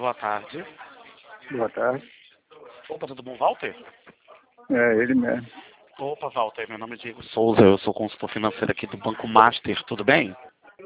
Boa tarde. Boa tarde. Opa, tudo bom, Walter? É, ele mesmo. Opa, Walter, meu nome é Diego Souza, eu sou consultor financeiro aqui do Banco Master, tudo bem?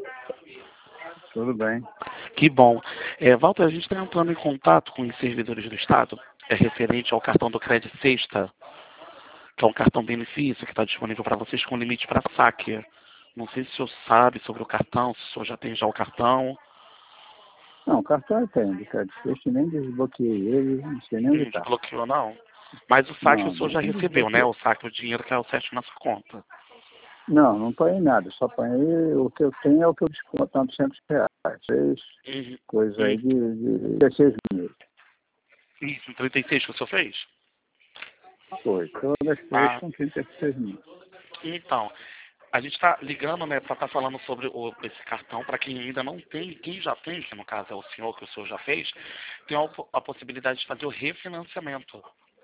Tudo bem. Que bom. Walter, a gente está entrando em contato com os servidores do Estado, referente ao cartão do Crédito Sexta, que é um cartão benefício que está disponível para vocês com limite para saque. Não sei se o senhor sabe sobre o cartão, se o senhor já tem já o cartão. Não, o cartão eu tenho, cara. Eu nem desbloqueei ele, não sei nem onde está. Desbloqueou não? Mas o saque Não, o senhor já não recebeu, né? desbloqueei. O saque, o dinheiro caiu certo na sua conta. Não paguei nada, só paguei o que eu tenho é o que eu desconto, tanto R$100. Coisa aí de 16 mil. Isso, 36 que o senhor fez? Foi, todas as coisas com 36 mil. Então, a gente está ligando, né, para estar falando sobre esse cartão, para quem ainda não tem, quem já tem, que no caso é o senhor, que o senhor já fez, tem a possibilidade de fazer o refinanciamento.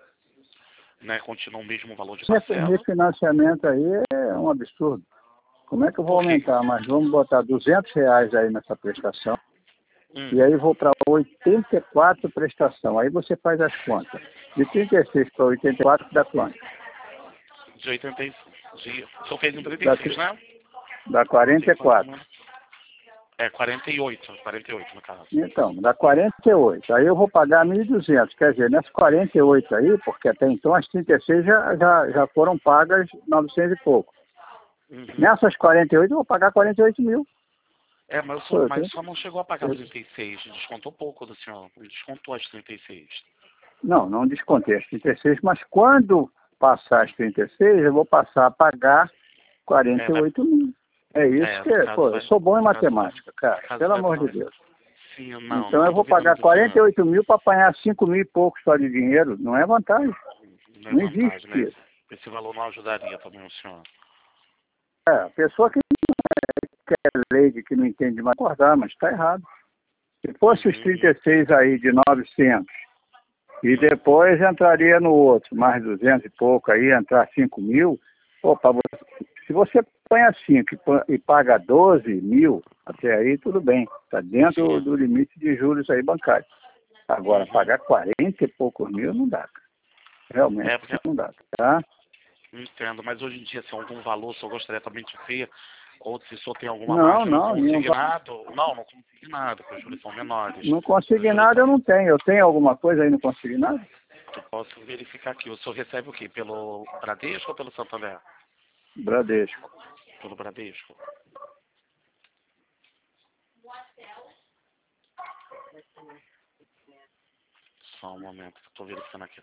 Né, continua o mesmo valor de parcela. Refinanciamento aí é um absurdo. Como é que eu vou Por quê? aumentar? Mas vamos botar R$200 aí nessa prestação. E aí vou para 84 prestação. Aí você faz as contas. De 36 para 84 dá quanto? De 86. O senhor fez em 36, né? Dá 44. É, 48 no caso. Então, dá 48. Aí eu vou pagar 1.200. Quer dizer, nessas 48 aí, porque até então as 36 já foram pagas 900 e pouco. Nessas 48 eu vou pagar 48 mil. Mas o senhor não chegou a pagar 36, descontou pouco do senhor, descontou as 36. Não descontei as 36, mas quando passar as 36, eu vou passar a pagar 48 mil. É isso que é. Pô, eu sou bom em matemática, cara. Pelo amor de Deus. Sim, então eu vou pagar 48 mil para apanhar 5 mil e pouco só de dinheiro. Não é vantagem. Não existe né? isso. Esse valor não ajudaria também o senhor. A pessoa que é leiga, que não entende mais, acordar, mas está errado. Se fosse os 36 aí de 900 e depois entraria no outro, mais 200 e pouco aí, entrar 5 mil, opa, se você põe a 5 e paga 12 mil, até aí tudo bem, está dentro do limite de juros aí bancários. Agora, pagar 40 e poucos mil não dá. Realmente não dá, tá? Entendo, mas hoje em dia, se algum valor, o senhor gostaria também de ver, ou se o senhor tem alguma margem no consignado? Não consignado, porque os juros são menores. No consignado eu não tenho. Eu tenho alguma coisa aí no consignado? Eu posso verificar aqui. O senhor recebe o quê? Pelo Bradesco ou pelo Santander? Bradesco. Pelo Bradesco. Só um momento, estou verificando aqui.